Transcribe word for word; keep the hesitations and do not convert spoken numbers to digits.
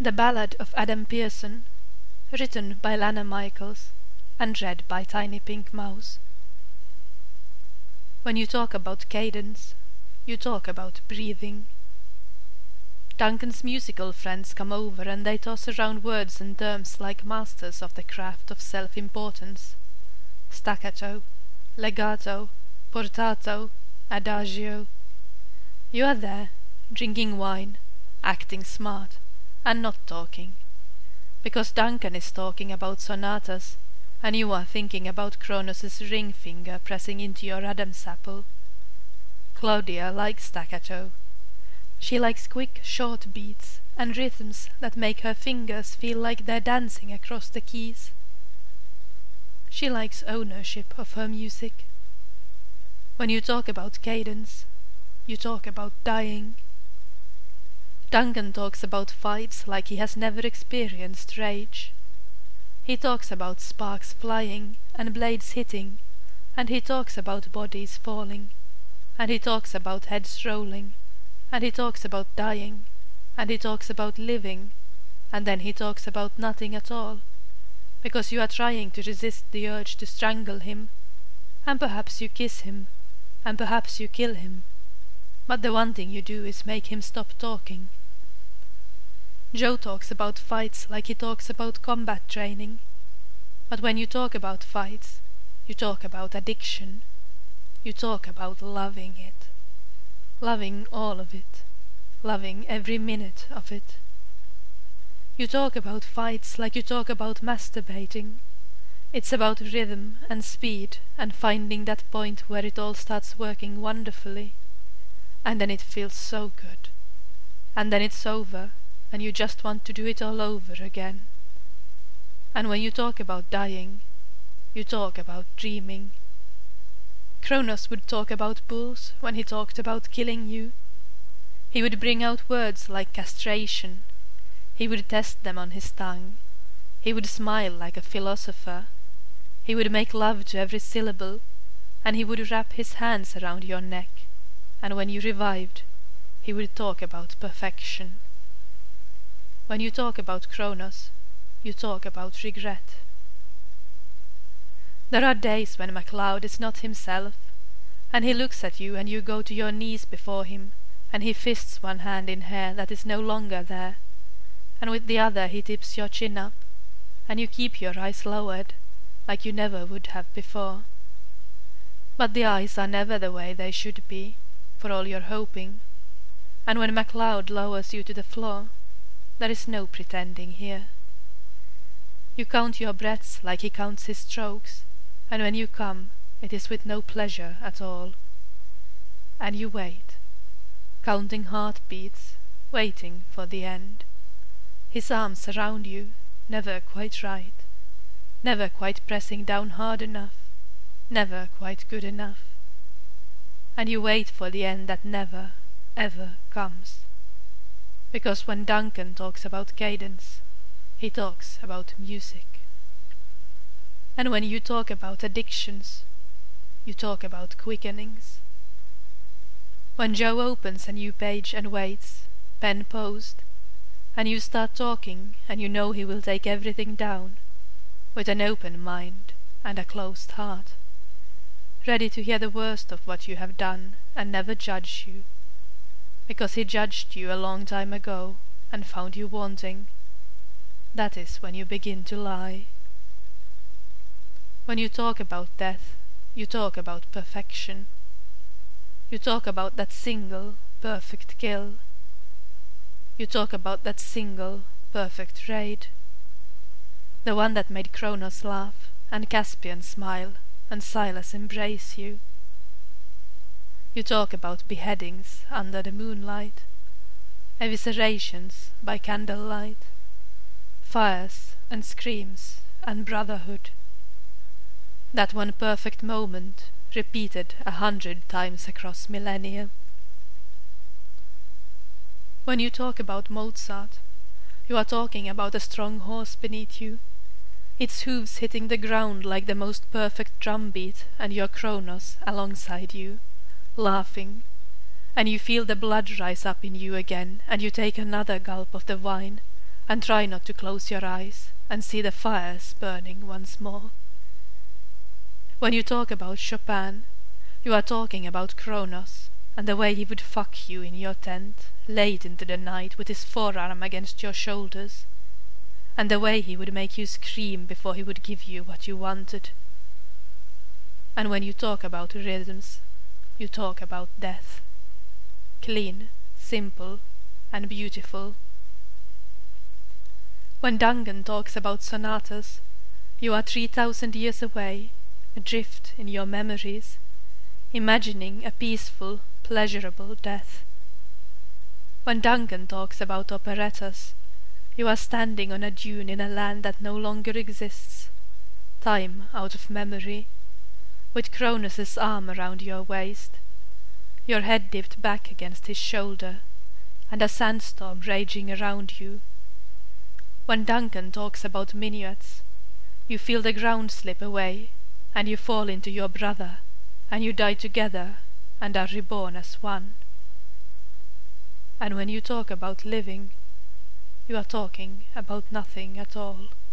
The Ballad of Adam Pearson, written by Lana Michaels and read by Tiny Pink Mouse. When you talk about cadence, you talk about breathing. Duncan's musical friends come over and they toss around words and terms like masters of the craft of self-importance. Staccato, legato, portato, adagio. You are there, drinking wine, acting smart, and not talking, because Duncan is talking about sonatas, and you are thinking about Kronos's ring finger pressing into your Adam's apple. Claudia likes staccato. She likes quick, short beats, and rhythms that make her fingers feel like they're dancing across the keys. She likes ownership of her music. When you talk about cadence, you talk about dying. Duncan talks about fights like he has never experienced rage. He talks about sparks flying and blades hitting, and he talks about bodies falling, and he talks about heads rolling, and he talks about dying, and he talks about living, and then he talks about nothing at all, because you are trying to resist the urge to strangle him, and perhaps you kiss him, and perhaps you kill him, but the one thing you do is make him stop talking. Joe talks about fights like he talks about combat training, but when you talk about fights, you talk about addiction. You talk about loving it, loving all of it, loving every minute of it. You talk about fights like you talk about masturbating. It's about rhythm and speed and finding that point where it all starts working wonderfully, and then it feels so good, and then it's over, and you just want to do it all over again. And when you talk about dying, you talk about dreaming. Kronos would talk about bulls when he talked about killing you. He would bring out words like castration. He would test them on his tongue. He would smile like a philosopher. He would make love to every syllable, and he would wrap his hands around your neck, and when you revived, he would talk about perfection. When you talk about Kronos, you talk about regret. There are days when MacLeod is not himself, and he looks at you and you go to your knees before him, and he fists one hand in hair that is no longer there, and with the other he tips your chin up, and you keep your eyes lowered, like you never would have before. But the eyes are never the way they should be, for all your hoping, and when MacLeod lowers you to the floor, there is no pretending here. You count your breaths like he counts his strokes, and when you come, it is with no pleasure at all. And you wait, counting heartbeats, waiting for the end. His arms around you, never quite right, never quite pressing down hard enough, never quite good enough. And you wait for the end that never, ever comes. Because when Duncan talks about cadence, he talks about music. And when you talk about addictions, you talk about quickenings. When Joe opens a new page and waits, pen posed, and you start talking and you know he will take everything down, with an open mind and a closed heart, ready to hear the worst of what you have done and never judge you, because he judged you a long time ago and found you wanting. That is when you begin to lie. When you talk about death, you talk about perfection. You talk about that single, perfect kill. You talk about that single, perfect raid. The one that made Kronos laugh, and Caspian smile, and Silas embrace you. You talk about beheadings under the moonlight, eviscerations by candlelight, fires and screams and brotherhood. That one perfect moment repeated a hundred times across millennia. When you talk about Mozart, you are talking about a strong horse beneath you, its hooves hitting the ground like the most perfect drum beat, and your Kronos alongside you, laughing, and you feel the blood rise up in you again, and you take another gulp of the wine, and try not to close your eyes and see the fires burning once more. When you talk about Chopin, you are talking about Kronos, and the way he would fuck you in your tent late into the night with his forearm against your shoulders, and the way he would make you scream before he would give you what you wanted. And when you talk about rhythms, you talk about death. Clean, simple, and beautiful. When Duncan talks about sonatas, you are three thousand years away, adrift in your memories, imagining a peaceful, pleasurable death. When Duncan talks about operettas, you are standing on a dune in a land that no longer exists, time out of memory, with Kronos's arm around your waist, your head dipped back against his shoulder, and a sandstorm raging around you. When Duncan talks about minuets, you feel the ground slip away, and you fall into your brother, and you die together, and are reborn as one. And when you talk about living, you are talking about nothing at all.